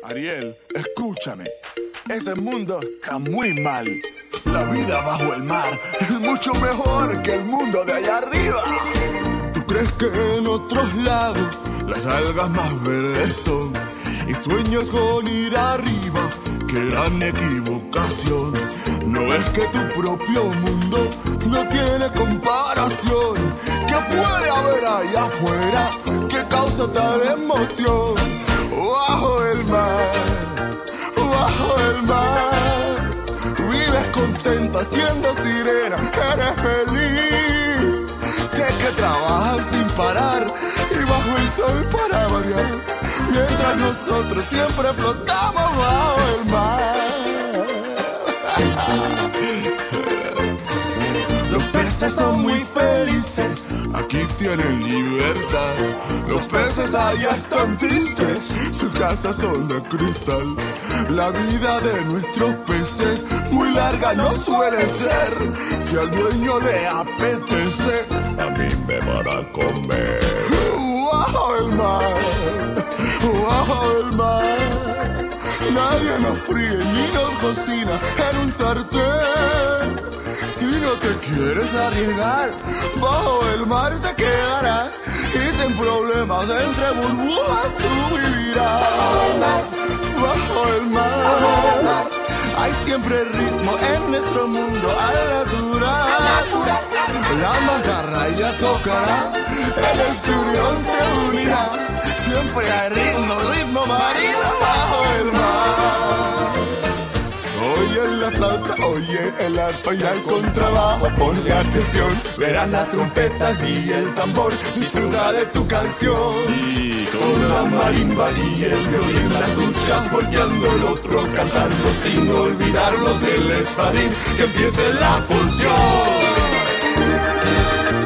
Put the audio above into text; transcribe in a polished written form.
Ariel, escúchame. Ese mundo está muy mal. La vida bajo el mar es mucho mejor que el mundo de allá arriba. ¿Tú crees que en otros lados las algas más verdes son? Y sueñas con ir arriba, qué gran equivocación. ¿No ves que tu propio mundo no tiene comparación? ¿Qué puede haber allá afuera que causa tal emoción? Bajo el mar, bajo el mar, vives contenta siendo sirena, eres feliz. Sé que trabajas sin parar y bajo el sol para variar, mientras nosotros siempre flotamos bajo el mar. Los peces son muy felices, aquí tienen libertad. Los peces allá están tristes, sus casas son de cristal. La vida de nuestros peces muy larga no suele ser. Si al dueño le apetece, a mí me van a comer. Bajo el mar, bajo el mar, nadie nos fríe ni nos cocina en un sartén. Si no te quieres arriesgar, bajo el mar te quedarás y sin problemas entre burbujas tú vivirás. Bajo el mar, hay siempre ritmo en nuestro mundo al natural. La mantarraya tocará, el esturión se unirá. Siempre hay ritmo, ritmo marino bajo el mar. Oye la flauta, oye el arpa y el contrabajo, ponle atención, verás las trompetas y el tambor, disfruta de tu canción. Sí, con la marimba y el violín, las duchas volteando, el otro cantando, sin olvidarnos del espadín, que empiece la función.